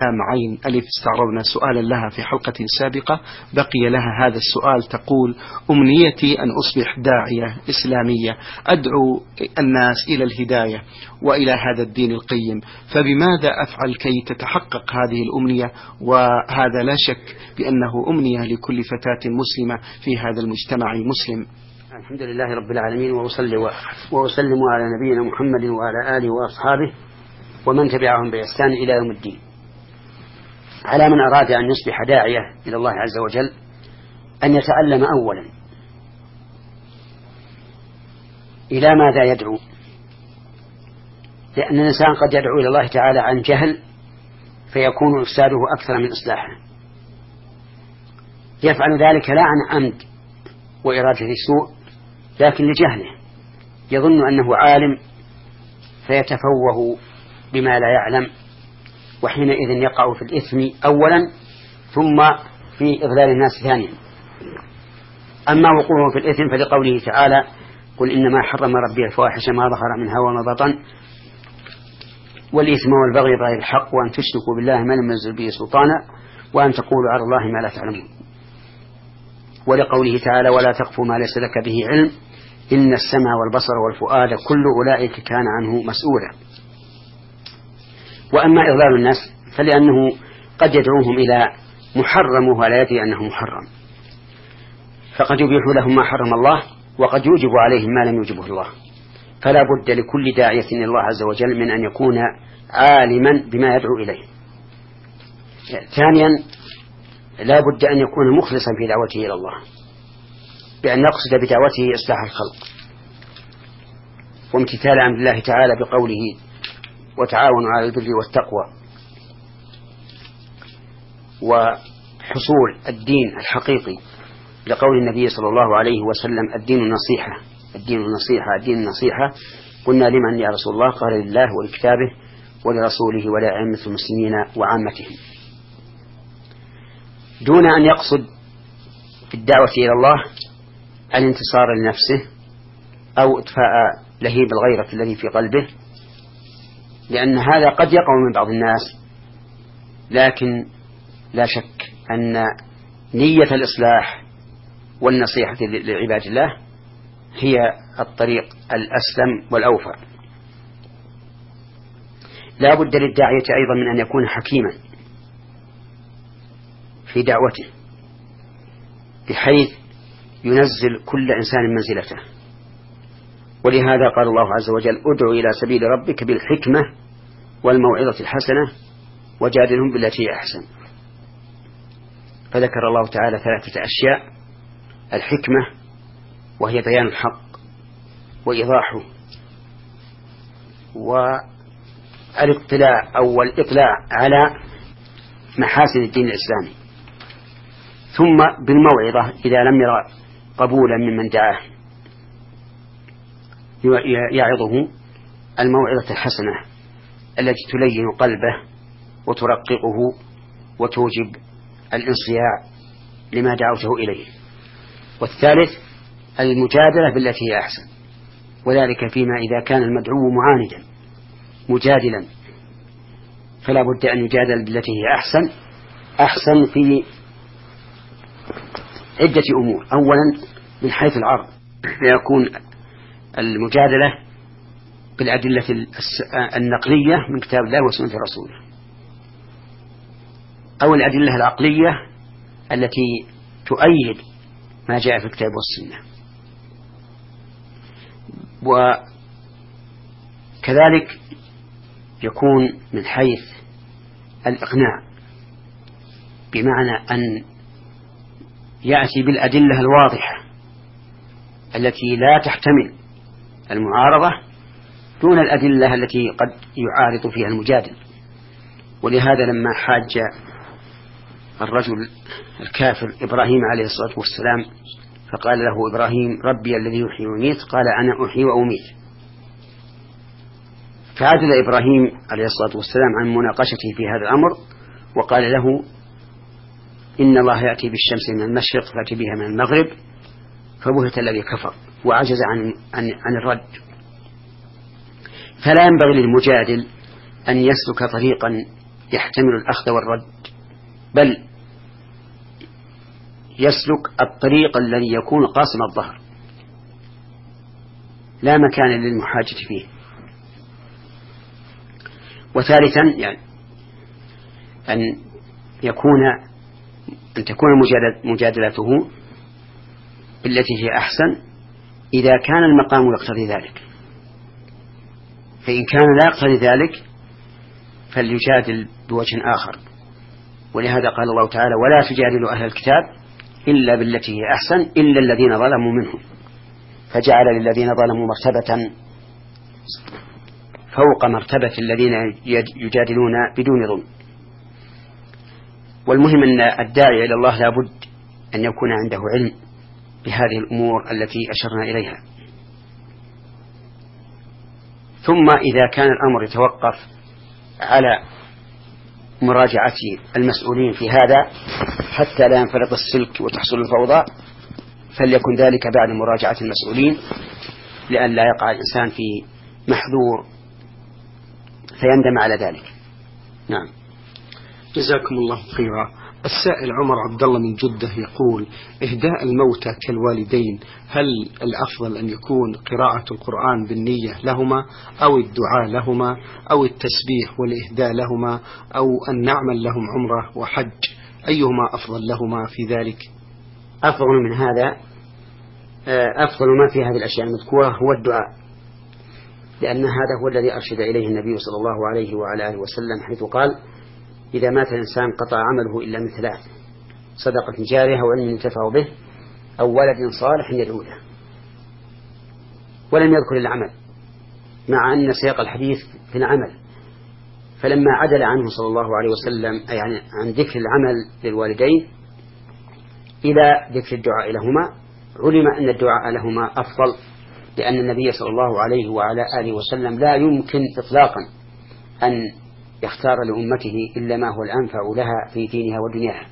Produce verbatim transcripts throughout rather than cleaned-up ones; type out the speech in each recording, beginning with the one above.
معين ألف استعرضنا سؤالا لها في حلقة سابقة بقي لها هذا السؤال. تقول: أمنيتي أن أصبح داعية إسلامية أدعو الناس إلى الهداية وإلى هذا الدين القيم، فبماذا أفعل كي تتحقق هذه الأمنية؟ وهذا لا شك بأنه أمنية لكل فتاة مسلمة في هذا المجتمع المسلم. الحمد لله رب العالمين، وأصلي وأسلم على نبينا محمد وعلى آله وأصحابه ومن تبعهم بإحسان إلى يوم الدين. على من أراد أن يصبح داعية إلى الله عز وجل أن يتعلم أولا إلى ماذا يدعو، لأن الإنسان قد يدعو إلى الله تعالى عن جهل فيكون إفساده أكثر من إصلاحه. يفعل ذلك لا عن عمد وإرادة السوء، لكن لجهله، يظن أنه عالم فيتفوه بما لا يعلم، وحينئذ يقع في الإثم أولا ثم في إضلال الناس ثانيا. أما وقوعه في الإثم فلقوله تعالى: قل إنما حرم ربي الفواحش ما ظهر منها وما بطن والإثم والبغي بغير الحق وأن تشركوا بالله ما لم ينزل به سلطانا وأن تقولوا على الله ما لا تعلمون. ولقوله تعالى: ولا تقف ما ليس لك به علم إن السمع والبصر والفؤاد كل أولئك كان عنه مسؤولا. وأما إضلال الناس فلأنه قد يدعوهم إلى محرم وهو لا يدري أنه محرم، فقد يبيح لهم ما حرم الله وقد يوجب عليهم ما لم يوجبه الله. فلا بد لكل داعية إلى الله عز وجل من أن يكون عالما بما يدعو إليه. ثانيا، لا بد أن يكون مخلصا في دعوته إلى الله، بأن يقصد بدعوته إصلاح الخلق وامتثال أمر الله تعالى بقوله: وتعاونوا على البر والتقوى، وحصول الدين الحقيقي لقول النبي صلى الله عليه وسلم: الدين النصيحة الدين النصيحة الدين النصيحة. قلنا: لمن يا رسول الله؟ قال: لله ولكتابه ولرسوله ولأئمة المسلمين وعامتهم. دون أن يقصد في الدعوة إلى الله الانتصار لنفسه أو إطفاء لهيب الغيرة الذي في قلبه، لأن هذا قد يقع من بعض الناس، لكن لا شك أن نية الإصلاح والنصيحة لعباد الله هي الطريق الأسلم والأوفى. لا بد للداعية أيضا من أن يكون حكيما في دعوته، بحيث ينزل كل إنسان منزلته. ولهذا قال الله عز وجل: ادع إلى سبيل ربك بالحكمة والموعظة الحسنة وجادلهم بالتي هي أحسن. فذكر الله تعالى ثلاثة أشياء: الحكمة وهي بيان الحق وإيضاحه، والاطلاع أو الإطلاع على محاسن الدين الإسلامي، ثم بالموعظة إذا لم يرى قبولا ممن دعاه يعظه الموعظة الحسنة التي تلين قلبه وترققه وتوجب الانصياع لما دعوته إليه. والثالث المجادلة بالتي هي أحسن، وذلك فيما إذا كان المدعو معاندا مجادلا فلا بد أن يجادل بالتي هي أحسن. أحسن في عدة أمور: أولا من حيث العرض، فيكون المجادلة بالأدلة النقلية من كتاب الله وسنة رسوله، أو الأدلة العقلية التي تؤيد ما جاء في الكتاب والسنة. وكذلك يكون من حيث الإقناع، بمعنى أن يأتي بالأدلة الواضحة التي لا تحتمل المعارضة دون الأدلة التي قد يعارض فيها المجادل. ولهذا لما حاج الرجل الكافر إبراهيم عليه الصلاة والسلام فقال له إبراهيم: ربي الذي يحيي ويميت، قال: أنا أحيي وأميت. فعدل إبراهيم عليه الصلاة والسلام عن مناقشته في هذا الأمر وقال له: إن الله يأتي بالشمس من المشرق فأتي بها من المغرب، فبهت الذي كفر وعجز عن, عن, عن الرد. فلا ينبغي للمجادل أن يسلك طريقا يحتمل الأخذ والرد، بل يسلك الطريق الذي يكون قاسم الظهر لا مكان للمحاجة فيه. وثالثا يعني أن يكون أن تكون مجادلته بالتي هي أحسن إذا كان المقام يقتضي ذلك، فإن كان لا يقتضي ذلك فليجادل بوجه آخر. ولهذا قال الله تعالى: ولا تجادلوا أهل الكتاب إلا بالتي هي أحسن إلا الذين ظلموا منهم، فجعل للذين ظلموا مرتبة فوق مرتبة الذين يجادلون بدون ظلم. والمهم أن الداعي إلى الله لا بد أن يكون عنده علم بهذه الأمور التي أشرنا إليها. ثم إذا كان الأمر يتوقف على مراجعة المسؤولين في هذا حتى لا ينفرط السلك وتحصل الفوضى، فليكن ذلك بعد مراجعة المسؤولين لأن لا يقع الإنسان في محذور فيندم على ذلك. نعم. جزاكم الله خيرا. السائل عمر عبد الله من جدة يقول: إهداء الموتى كالوالدين، هل الأفضل أن يكون قراءة القرآن بالنية لهما أو الدعاء لهما أو التسبيح والإهداء لهما أو أن نعمل لهم عمرة وحج؟ أيهما أفضل لهما في ذلك؟ أفضل من هذا أفضل ما في هذه الأشياء المذكورة هو الدعاء، لأن هذا هو الذي أرشد إليه النبي صلى الله عليه وعلى آله وسلم حيث قال: إذا مات الإنسان قطع عمله إلا من ثلاث: صدقة جارية وعلم ينتفع به أو ولد صالح يدعو له. ولم يذكر العمل مع أن سياق الحديث في العمل، فلما عدل عنه صلى الله عليه وسلم أي يعني عن ذكر العمل للوالدين إلى ذكر الدعاء لهما، علم أن الدعاء لهما أفضل، لأن النبي صلى الله عليه وعلى آله وسلم لا يمكن إطلاقا أن يختار لأمته إلا ما هو الأنفع لها في دينها ودنياها.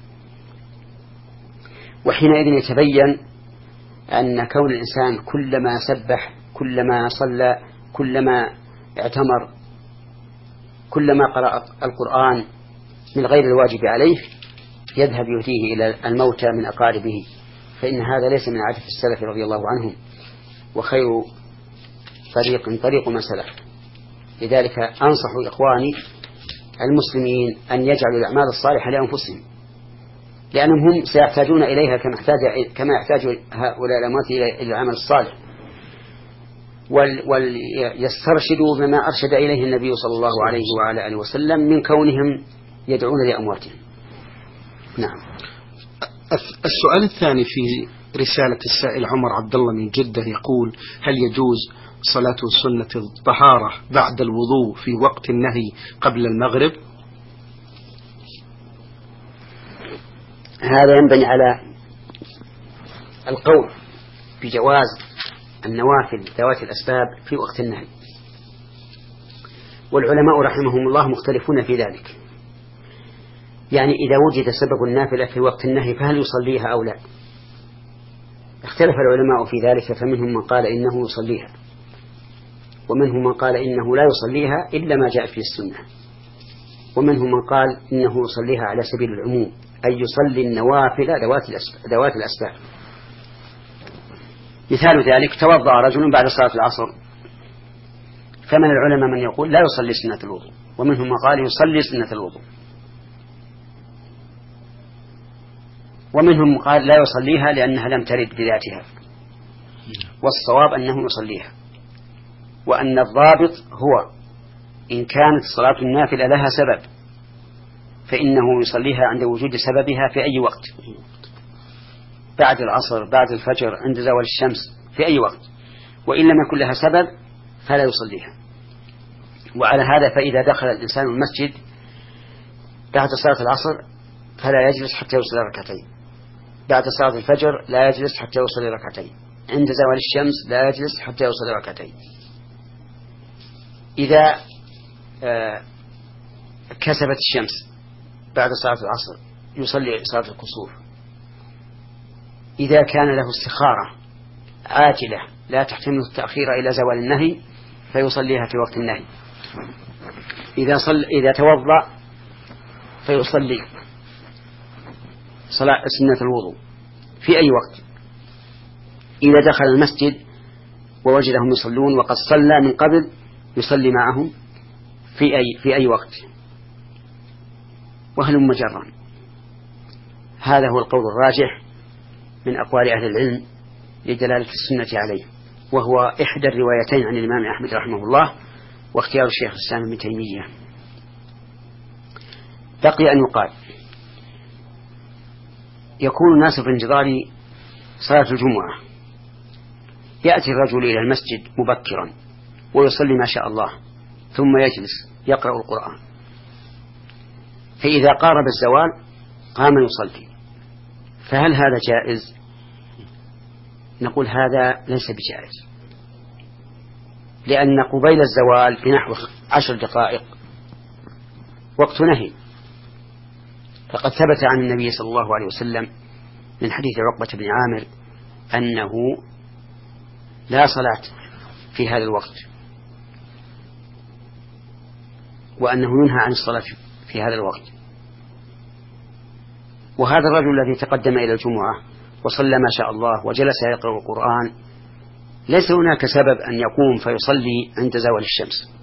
وحينئذ يتبين أن كون الإنسان كلما سبح كلما صلى كلما اعتمر كلما قرأ القرآن من غير الواجب عليه يذهب يهديه إلى الموتى من أقاربه، فإن هذا ليس من عادة السلف رضي الله عنهم، وخير طريق طريق من سلف. لذلك أنصح إخواني المسلمين أن يجعلوا الأعمال الصالحة لأنفسهم، لأنهم هم سيحتاجون إليها كما يحتاج كما يحتاج هؤلاء الأموات إلى العمل الصالح، وليسترشدوا بما أرشد إليه النبي صلى الله عليه وعلى آله وسلم من كونهم يدعون لأمواتهم. نعم. السؤال الثاني في رسالة السائل عمر عبد الله من جدة يقول: هل يجوز صلاة سنة الطهارة بعد الوضوء في وقت النهي قبل المغرب؟ هذا ينبني على القول بجواز النوافل ذوات الأسباب في وقت النهي، والعلماء رحمهم الله مختلفون في ذلك. يعني إذا وجد سبب النافلة في وقت النهي فهل يصليها أو لا؟ اختلف العلماء في ذلك، فمنهم من قال إنه يصليها، ومنهم من قال إنه لا يصليها إلا ما جاء في السنة، ومنهم من قال إنه يصليها على سبيل العموم، أي يصلي النوافل ذوات الأسباب. مثال ذلك: توضأ رجل بعد صلاة العصر، فمن العلماء من يقول لا يصلي سنة الوضوء، ومنهم من قال يصلي سنة الوضوء، ومنهم من قال لا يصليها لأنها لم ترد بذاتها، والصواب أنه يصليها، وأن الضابط هو إن كانت صلاة النافلة لها سبب فإنه يصليها عند وجود سببها في أي وقت، بعد العصر، بعد الفجر، عند زوال الشمس، في أي وقت، وإن لم يكن لها سبب فلا يصليها. وعلى هذا فإذا دخل الإنسان المسجد بعد صلاة العصر فلا يجلس حتى يصلي ركعتين، بعد صلاة الفجر لا يجلس حتى يصلي ركعتين، عند زوال الشمس لا يجلس حتى يصلي ركعتين. إذا كسبت الشمس بعد صلاة العصر يصلي صلاة الكسوف. إذا كان له استخارة عاجلة لا تحتمل التأخير إلى زوال النهي فيصليها في وقت النهي. إذا, صل إذا توضأ فيصلي صلاة سنة الوضوء في أي وقت، إذا دخل المسجد ووجدهم يصلون وقد صلى من قبل يصلي معهم في أي في أي وقت وهل مجرا. هذا هو القول الراجح من أقوال أهل العلم لدلالة السنة عليه، وهو إحدى الروايتين عن الإمام أحمد رحمه الله واختيار الشيخ الإسلام ابن تيمية. بقي أن يقال يكون الناس في انتظار صلاة الجمعة، يأتي الرجل إلى المسجد مبكرا ويصلي ما شاء الله ثم يجلس يقرأ القرآن، فإذا قارب الزوال قام يصلي، فهل هذا جائز؟ نقول هذا ليس بجائز، لأن قبيل الزوال بنحو عشر دقائق وقت نهي، فقد ثبت عن النبي صلى الله عليه وسلم من حديث عقبة بن عامر أنه لا صلاة في هذا الوقت، وأنه ينهى عن الصلاة في هذا الوقت. وهذا الرجل الذي تقدم إلى الجمعة وصلى ما شاء الله وجلس يقرأ القرآن ليس هناك سبب أن يقوم فيصلي عند زوال الشمس.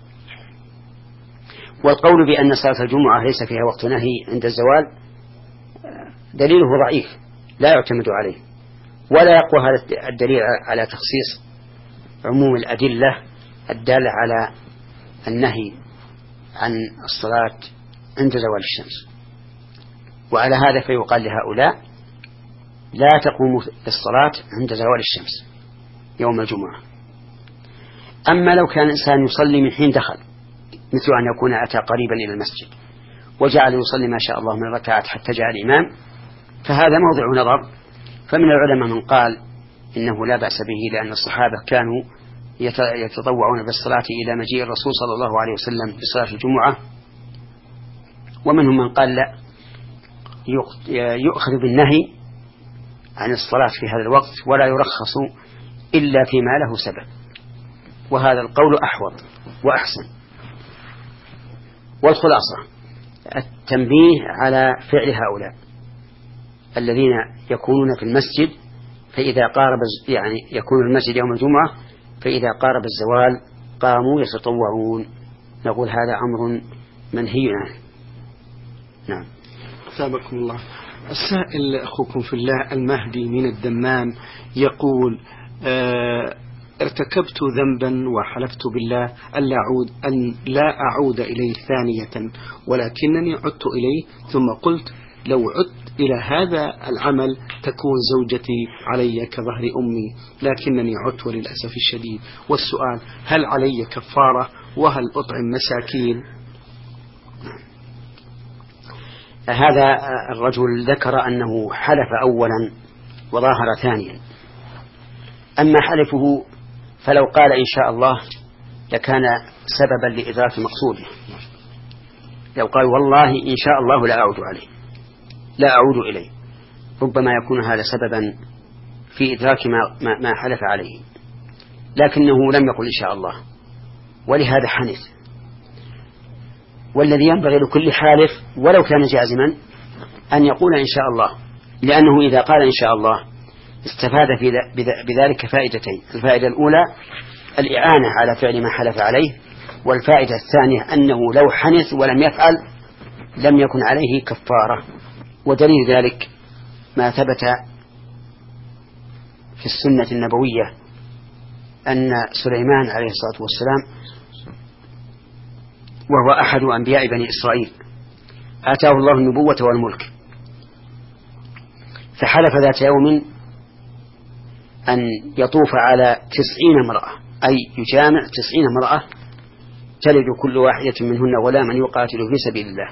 والقول بأن صلاة الجمعة ليس فيها وقت نهي عند الزوال دليله ضعيف لا يعتمد عليه، ولا يقوى هذا الدليل على تخصيص عموم الأدلة الدالة على النهي عن الصلاة عند زوال الشمس. وعلى هذا فيقال لهؤلاء لا تقوموا الصلاة عند زوال الشمس يوم الجمعة. أما لو كان الإنسان يصلي من حين دخل، مثل أن يكون أتى قريبا إلى المسجد وجعل يصلي ما شاء الله من ركعات حتى جاء الإمام، فهذا موضع نظر. فمن العلماء من قال إنه لا بأس به، لأن الصحابة كانوا يتطوعون بالصلاة إلى مجيء الرسول صلى الله عليه وسلم بصلاة الجمعة. ومنهم من قال لا، يؤخذ بالنهي عن الصلاة في هذا الوقت ولا يرخص إلا فيما له سبب، وهذا القول أحوط وأحسن. والخلاصة التنبيه على فعل هؤلاء الذين يكونون في المسجد، فإذا قارب يعني يكون المسجد يوم الجمعة فإذا قارب الزوال قاموا يتطوعون، نقول هذا أمر منهي عنه. نعم. أثابكم الله. السائل أخوكم في الله المهدي من الدمام يقول آه ارتكبت ذنبا وحلفت بالله ألا أعود أن لا أعود إليه ثانية، ولكنني عدت إليه ثم قلت لو عدت إلى هذا العمل تكون زوجتي علي كظهر أمي، لكنني عدت وللأسف الشديد. والسؤال هل علي كفارة وهل أطعم مساكين؟ هذا الرجل ذكر أنه حلف أولا وظاهر ثانيا. أما حلفه فلو قال إن شاء الله لكان سببا لإدراك مقصوده. لو قال والله إن شاء الله لا أعود عليه لا أعود إليه، ربما يكون هذا سببا في إدراك ما, ما حلف عليه، لكنه لم يقل إن شاء الله ولهذا حنث. والذي ينبغي لكل حالف ولو كان جازما أن يقول إن شاء الله، لأنه إذا قال إن شاء الله استفاد بذلك فائدتين: الفائدة الأولى الإعانة على فعل ما حلف عليه، والفائدة الثانية أنه لو حنث ولم يفعل لم يكن عليه كفارة. ودليل ذلك ما ثبت في السنة النبوية أن سليمان عليه الصلاة والسلام وهو أحد أنبياء بني إسرائيل آتاه الله النبوة والملك، فحلف ذات يوم أن يطوف على تسعين امرأة، أي يجامع تسعين امرأة تلد كل واحدة منهن غلاما يقاتل في سبيل الله.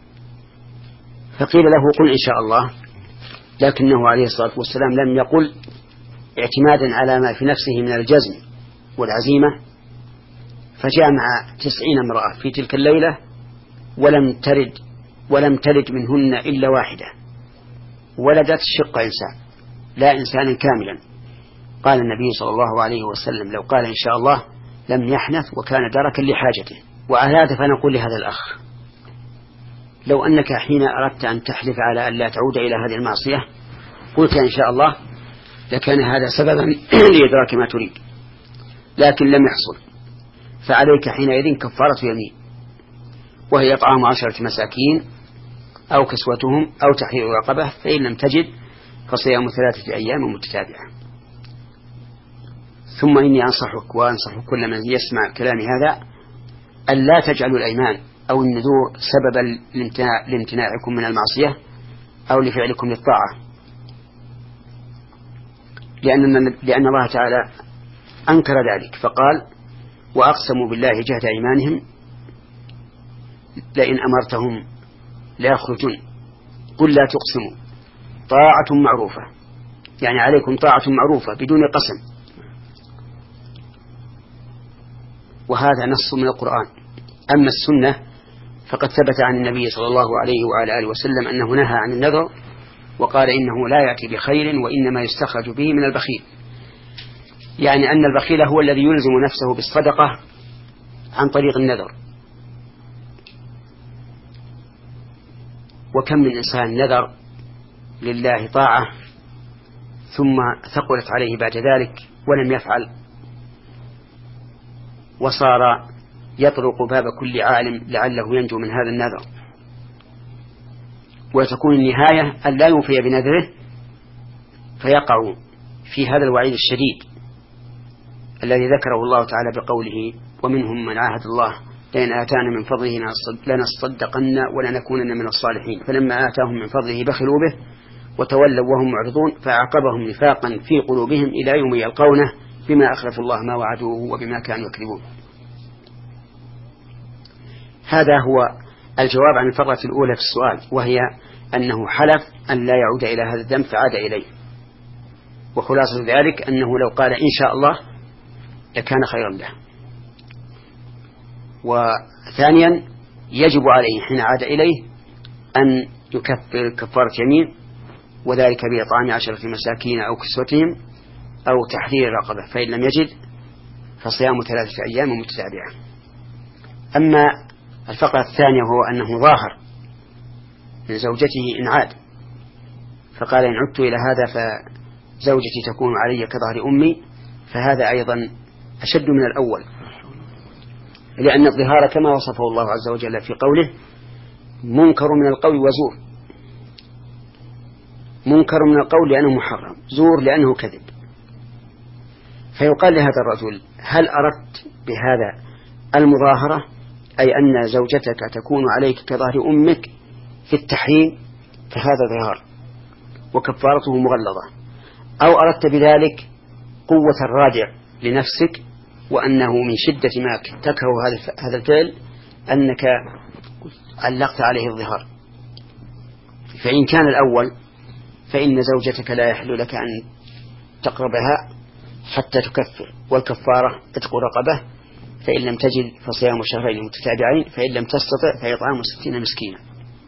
فقيل له قل إن شاء الله، لكنه عليه الصلاة والسلام لم يقل اعتمادا على ما في نفسه من الجزم والعزيمة، فجامع تسعين امرأة في تلك الليلة ولم ترد ولم تلد منهن إلا واحدة، ولدت شق إنسان لا إنسان كاملا. قال النبي صلى الله عليه وسلم لو قال إن شاء الله لم يحنث وكان دركا لحاجته. وعلى هذا فنقول لهذا الأخ لو أنك حين أردت أن تحلف على أن لا تعود إلى هذه المعصية قلت إن شاء الله لكان هذا سببا لإدراك ما تريد، لكن لم يحصل، فعليك حينئذ كفارة يمين، وهي إطعام عشرة مساكين أو كسوتهم أو تحرير رقبة، فإن لم تجد فصيام ثلاثة أيام متتابعة. ثم إني أنصحك وأنصح كل من يسمع كلامي هذا أن لا تجعلوا الأيمان أو النذور سببا لامتناعكم من المعصية أو لفعلكم للطاعة، لأن, لأن الله تعالى أنكر ذلك فقال: وأقسموا بالله جهد أيمانهم لئن أمرتهم ليخرجون قل لا تقسموا طاعة معروفة، يعني عليكم طاعة معروفة بدون قسم. وهذا نص من القرآن. أما السنة فقد ثبت عن النبي صلى الله عليه وعلى آله وسلم أنه نهى عن النذر، وقال إنه لا يأتي بخير وإنما يستخرج به من البخيل، يعني أن البخيل هو الذي يلزم نفسه بالصدقة عن طريق النذر. وكم من إنسان نذر لله طاعة ثم ثقلت عليه بعد ذلك ولم يفعل، وصار يطرق باب كل عالم لعله ينجو من هذا النذر، وتكون النهاية أن لا يوفي بنذره فيقع في هذا الوعيد الشديد الذي ذكره الله تعالى بقوله: ومنهم من عاهد الله لئن آتانا من فضله لنصدقن ولنكونن من الصالحين، فلما آتاهم من فضله بخلوا به وتولوا وهم معرضون فأعقبهم نفاقا في قلوبهم إلى يوم يلقونه بما أخلفوا الله ما وعدوه وبما كانوا يكذبون. هذا هو الجواب عن الفقرة الأولى في السؤال، وهي أنه حلف أن لا يعود إلى هذا الذنب فعاد إليه، وخلاصة ذلك أنه لو قال إن شاء الله لكان خيرا له. وثانيا يجب عليه حين عاد إليه أن يكفر كفارة يمين، وذلك بإطعام عشرة مساكين أو كسوتهم أو تحرير رقبة، فإن لم يجد فصيام ثلاثة أيام متتابعة. أما الفقرة الثانية وهو أنه ظاهر من زوجته إن عاد، فقال إن عدت إلى هذا فزوجتي تكون علي كظهر أمي، فهذا أيضا أشد من الأول، لأن الظهار كما وصفه الله عز وجل في قوله: منكر من القول وزور. منكر من القول لأنه محرم، زور لأنه كذب. فيقال لهذا الرجل: هل أردت بهذا المظاهرة أي أن زوجتك تكون عليك كظهر أمك في التحريم، فهذا ظهار وكفارته مغلظة، أو أردت بذلك قوة الرادع لنفسك وأنه من شدة ما تكره هذا الفعل أنك علقت عليه الظهار. فإن كان الأول فإن زوجتك لا يحل لك أن تقربها حتى تكفر، والكفارة عتق رقبة، فإن لم تجد فصيام شهرين متتابعين، فإن لم تستطع فإطعام ستين مسكينا.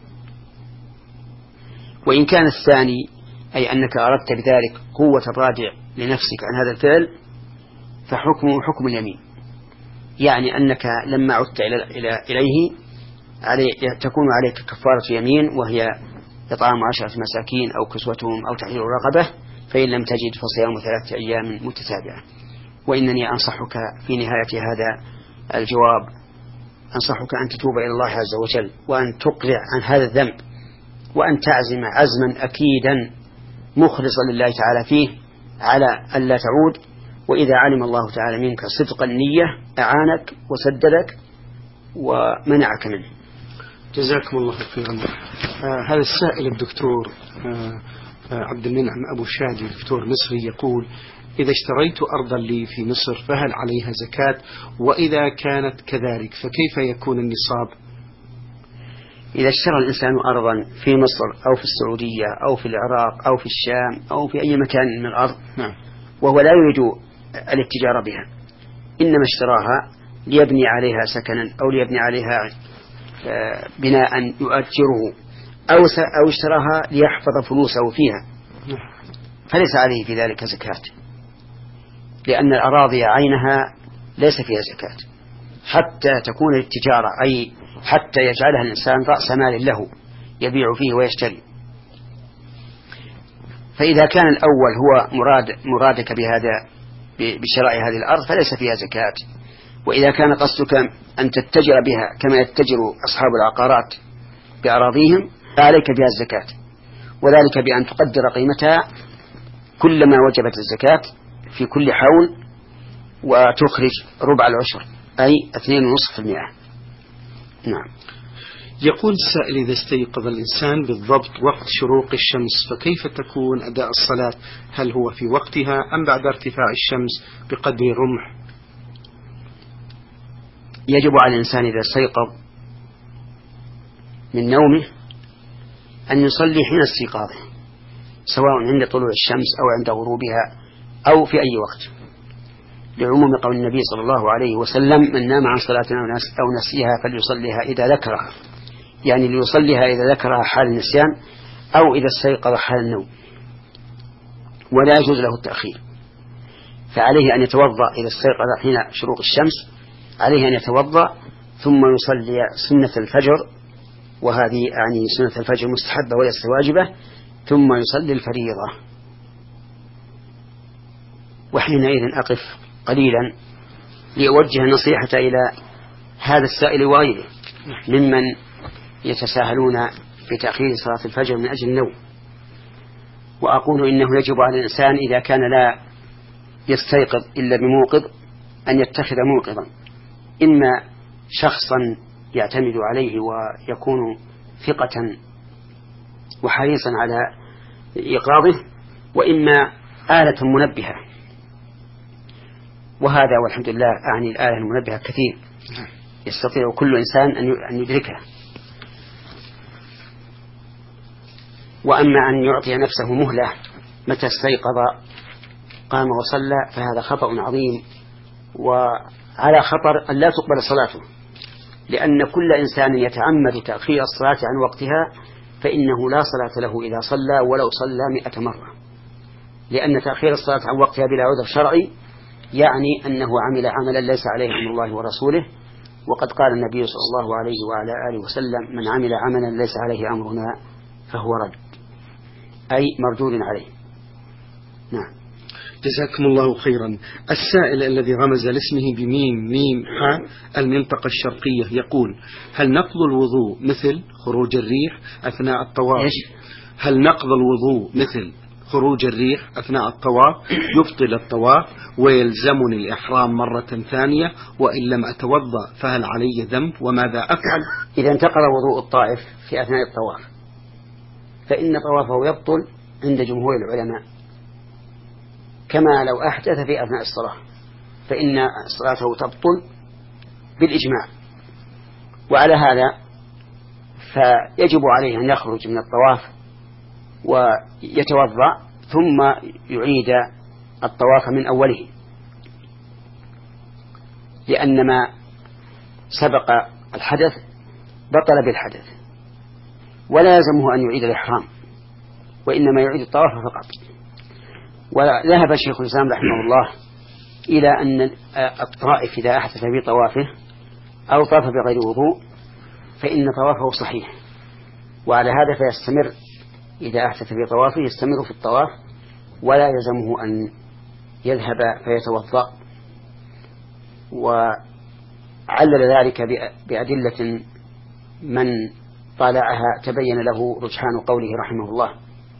وإن كان الثاني أي أنك أردت بذلك قوة الرادع لنفسك عن هذا الفعل فحكمه حكم اليمين، يعني أنك لما عدت إليه علي تكون عليك كفارة يمين، وهي إطعام عشرة مساكين أو كسوتهم أو تحرير رقبة، فإن لم تجد فصيام ثلاثة أيام متتابعة. وإنني أنصحك في نهاية هذا الجواب أنصحك أن تتوب إلى الله عز وجل، وأن تقلع عن هذا الذنب، وأن تعزم عزما أكيدا مخلصا لله تعالى فيه على أن لا تعود، وإذا علم الله تعالى منك صدق النية أعانك وسددك ومنعك منه. جزاكم الله خيرا. آه هذا السائل الدكتور آه آه عبد المنعم أبو شادي، دكتور مصري، يقول: إذا اشتريت أرضا لي في مصر فهل عليها زكاة؟ وإذا كانت كذلك فكيف يكون النصاب؟ إذا اشترى الإنسان أرضا في مصر أو في السعودية أو في العراق أو في الشام أو في أي مكان من الأرض، نعم، وهو لا يريد الاتجار بها، إنما اشتراها ليبني عليها سكنا أو ليبني عليها بناء يؤجره، أو أو اشتراها ليحفظ فلوسه فيها، فليس عليه في ذلك زكاة، لأن الأراضي عينها ليس فيها زكاة حتى تكون التجارة، أي حتى يجعلها الإنسان رأس مال له يبيع فيه ويشتري. فإذا كان الأول هو مراد مرادك بهذا بشراء هذه الأرض فليس فيها زكاة. وإذا كان قصدك أن تتجر بها كما يتجر أصحاب العقارات بأراضيهم فعليك بها الزكاة، وذلك بأن تقدر قيمتها كلما وجبت الزكاة في كل حول وتخرج ربع العشر أي اثنين ونصف في المئة. نعم. يقول السائل: إذا استيقظ الإنسان بالضبط وقت شروق الشمس فكيف تكون أداء الصلاة؟ هل هو في وقتها أم بعد ارتفاع الشمس بقدر رمح؟ يجب على الإنسان إذا استيقظ من نومه أن يصلي حين استيقاظه، سواء عند طلوع الشمس أو عند غروبها أو في أي وقت، لعموم قول النبي صلى الله عليه وسلم: من نام عن صلاة أو نسيها فليصليها إذا ذكرها، يعني ليصليها إذا ذكرها حال النسيان أو إذا استيقظ حال النوم، ولا يجوز له التأخير. فعليه أن يتوضأ إذا استيقظ حين شروق الشمس، عليه أن يتوضأ ثم يصلي سنة الفجر، وهذه يعني سنة الفجر مستحبة وليست واجبة، ثم يصلي الفريضة. وحينئذ أقف قليلا لأوجه النصيحة إلى هذا السائل وغيره ممن يتساهلون بتأخير صلاة الفجر من أجل النوم، وأقول إنه يجب على الإنسان إذا كان لا يستيقظ إلا بموقظ أن يتخذ موقظا، إما شخصا يعتمد عليه ويكون ثقة وحريصا على إيقاظه، وإما آلة منبهة، وهذا والحمد لله أعني الآلة المنبهة كثير يستطيع كل إنسان أن يدركها. وأما أن يعطي نفسه مهلة متى استيقظ قام وصلى فهذا خطأ عظيم، وعلى خطر أن لا تقبل صلاته، لأن كل إنسان يتعمد تأخير الصلاة عن وقتها فإنه لا صلاة له إذا صلى ولو صلى مئة مرة، لأن تأخير الصلاة عن وقتها بلا عذر شرعي يعني أنه عمل عملا ليس عليه أمر الله ورسوله. وقد قال النبي صلى الله عليه وعلى آله وسلم: من عمل عملا ليس عليه أمرنا فهو رد، أي مردود عليه. نعم. جزاكم الله خيرا. السائل الذي رمز لاسمه بميم ميم ح المنطقة الشرقية يقول: هل نقض الوضوء مثل خروج الريح أثناء الطواف؟ هل نقض الوضوء مثل خروج الريح أثناء الطواف يبطل الطواف ويلزمني الإحرام مرة ثانية، وإن لم أتوضأ فهل علي ذنب وماذا أفعل؟ إذا انتقض وضوء الطائف في أثناء الطواف فإن طوافه يبطل عند جمهور العلماء، كما لو أحدث في أثناء الصلاة فإن صلاته تبطل بالإجماع. وعلى هذا فيجب عليه أن يخرج من الطواف ويتوضأ ثم يعيد الطواف من أوله، لأن ما سبق الحدث بطل بالحدث، ولا يلزمه أن يعيد الإحرام وإنما يعيد الطواف فقط. وذهب الشيخ الإسلام رحمه الله إلى أن الطائف إذا أحدث في طوافه أو طاف بغير وضوء فإن طوافه صحيح، وعلى هذا فيستمر إذا أحدث في طوافه يستمر في الطواف ولا يلزمه أن يذهب فيتوضأ. وعلل ذلك بأدلة من طالعها تبين له رجحان قوله رحمه الله.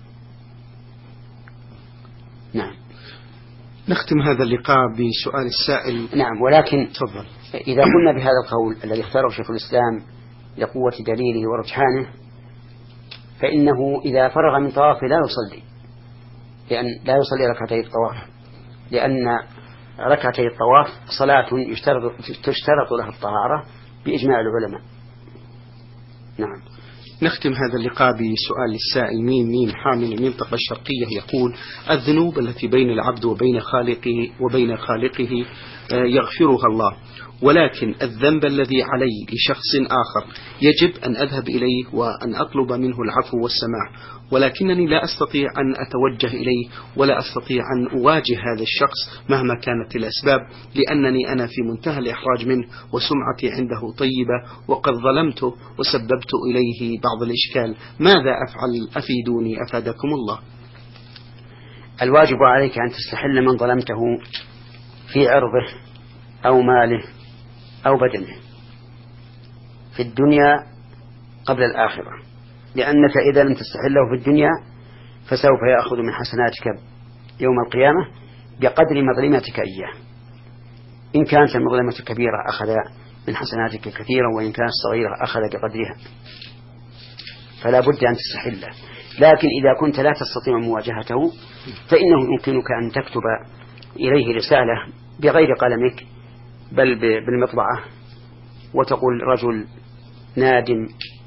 نعم. نختم هذا اللقاء بسؤال السائل. نعم، ولكن تفضل. إذا قلنا بهذا القول الذي اختاره شيخ الإسلام لقوة دليله ورجحانه فإنه إذا فرغ من طوافه لا يصلي، لأن لا يصلي ركعتي الطواف، لأن ركعتي الطواف صلاة يشترط, تشترط لها الطهارة بإجماع العلماء. نعم. نختم هذا اللقاء بسؤال السائل ميم ميم حامل المنطقة الشرقية يقول: الذنوب التي بين العبد وبين خالقه وبين خالقه يغفرها الله، ولكن الذنب الذي علي لشخص آخر يجب أن أذهب إليه وأن أطلب منه العفو والسماح، ولكنني لا أستطيع أن أتوجه إليه ولا أستطيع أن أواجه هذا الشخص مهما كانت الأسباب، لأنني أنا في منتهى الإحراج منه وسمعتي عنده طيبة وقد ظلمته وسببت إليه بعض الإشكال. ماذا أفعل؟ أفيدوني أفادكم الله. الواجب عليك أن تستحل من ظلمته في عرضه أو ماله أو بدنه في الدنيا قبل الآخرة، لأنك إذا لم تستحله في الدنيا فسوف يأخذ من حسناتك يوم القيامة بقدر مظلمتك إياه. إن كانت المظلمة كبيرة أخذ من حسناتك كثيرا، وإن كانت صغيرة أخذ بقدرها، فلا بد أن تستحله. لكن إذا كنت لا تستطيع مواجهته فإنه يمكنك أن تكتب إليه رسالة بغير قلمك بل بالمطبعة، وتقول رجل نادم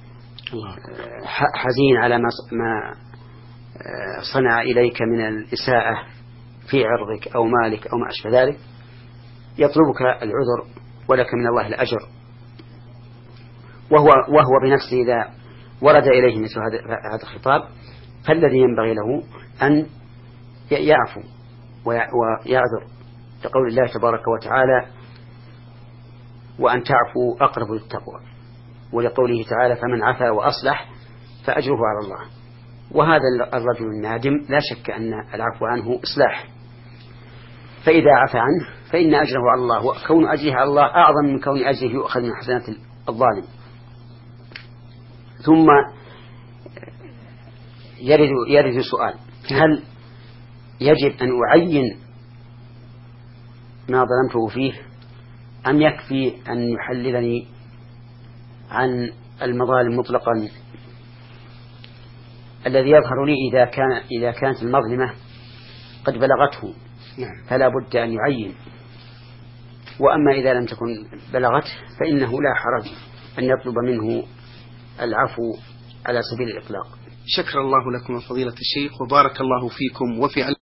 حزين على ما صنع إليك من الإساءة في عرضك أو مالك أو ما أشبه ذلك، يطلبك العذر ولك من الله الأجر. وهو, وهو بنفسه إذا ورد إليه مثل هذا الخطاب فالذي ينبغي له أن يعفو ويعذر، لقول الله تبارك وتعالى: وأن تعفوا أقرب للتقوى، ولقوله تعالى: فمن عفا وأصلح فأجره على الله. وهذا الرجل النادم لا شك أن العفو عنه إصلاح، فإذا عفى عنه فإن أجره على الله، وكون أجره على الله أعظم من كون أجره يؤخذ من حسنات الظالم. ثم يرد, يرد سؤال: هل يجب أن أعين ما ظلمته فيه، أم يكفي أن يحللني عن المظالم مطلقا؟ الذي يظهر لي إذا كان إذا كانت المظلمة قد بلغته فلا بد أن يعين، وأما إذا لم تكن بلغته فإنه لا حرج أن يطلب منه العفو على سبيل الإطلاق. شكر الله لكم فضيلة الشيخ، وبارك الله فيكم وفي